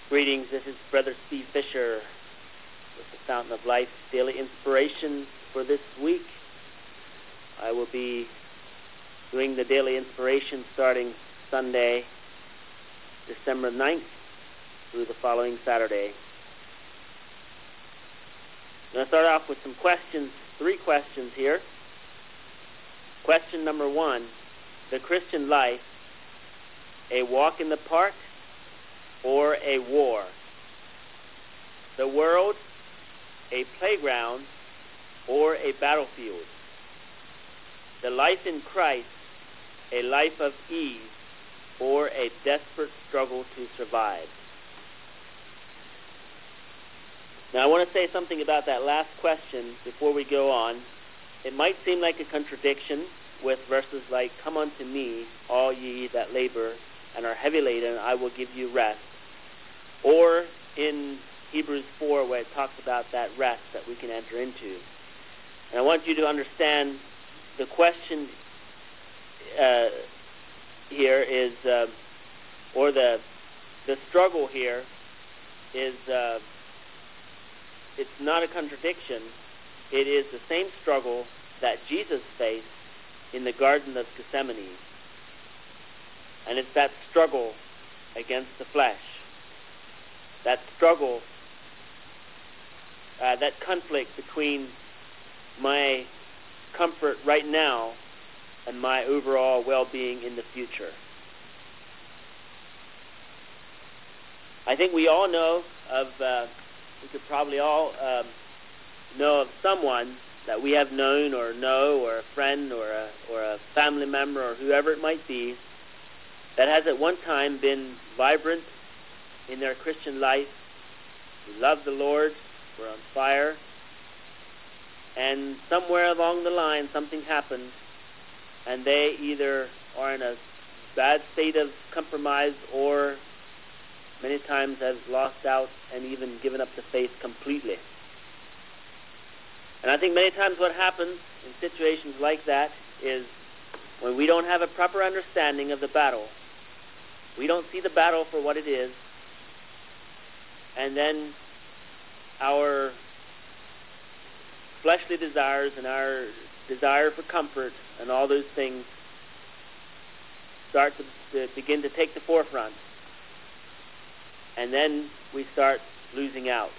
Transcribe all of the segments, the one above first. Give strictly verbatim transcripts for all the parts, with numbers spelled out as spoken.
Greetings, this is Brother Steve Fisher with the Fountain of Life Daily Inspiration for this week. I will be doing the daily inspiration starting Sunday, December ninth through the following Saturday. I'm going to start off with some questions, three questions here. Question number one, the Christian life, a walk in the park or a war? The world, a playground or a battlefield? The life in Christ, a life of ease or a desperate struggle to survive? Now I want to say something about that last question before we go on. It might seem like a contradiction with verses like, "Come unto me, all ye that labor and are heavy laden, I will give you rest." Or in Hebrews four, where it talks about that rest that we can enter into. And I want you to understand the question uh, here is, uh, or the the struggle here is, uh, it's not a contradiction. It is the same struggle that Jesus faced in the Garden of Gethsemane. And it's that struggle against the flesh. That struggle, uh, that conflict between my comfort right now and my overall well-being in the future. I think we all know of, uh, we could probably all um, know of someone that we have known or know, or a friend or a, or a family member or whoever it might be, that has at one time been vibrant in their Christian life, who loved the Lord, were on fire, and somewhere along the line something happened, and they either are in a bad state of compromise or many times have lost out and even given up the faith completely. And I think many times what happens in situations like that is when we don't have a proper understanding of the battle, we don't see the battle for what it is, and then our fleshly desires and our desire for comfort and all those things start to, to begin to take the forefront. And then we start losing out.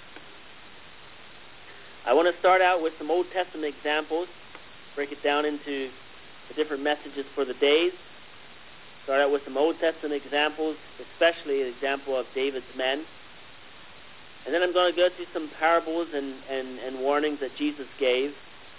I want to start out with some Old Testament examples, break it down into the different messages for the days. Start out with some Old Testament examples, especially an example of David's men. And then I'm going to go through some parables and, and, and warnings that Jesus gave.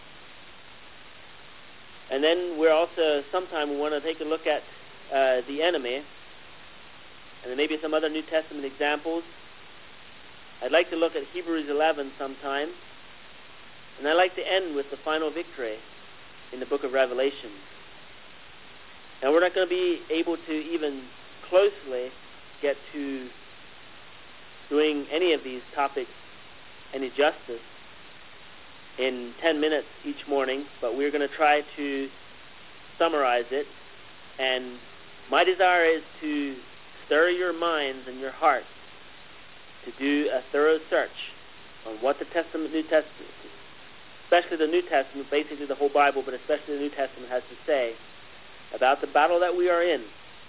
And then we're also, sometime we want to take a look at uh, the enemy, and then maybe some other New Testament examples. I'd like to look at Hebrews eleven sometime. And I'd like to end with the final victory in the book of Revelation. Now, we're not going to be able to even closely get to doing any of these topics any justice in ten minutes each morning, but we're going to try to summarize it. And my desire is to stir your minds and your hearts to do a thorough search on what the Testament, New Testament, especially the New Testament, basically the whole Bible, but especially the New Testament, has to say about the battle that we are in.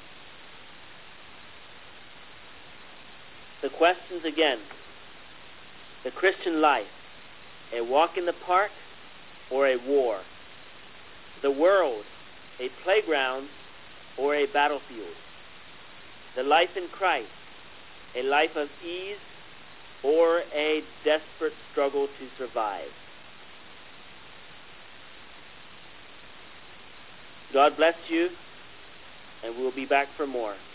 The questions again: the Christian life, a walk in the park or a war? The world, a playground or a battlefield? The life in Christ, a life of ease or a desperate struggle to survive? God bless you, and we'll be back for more.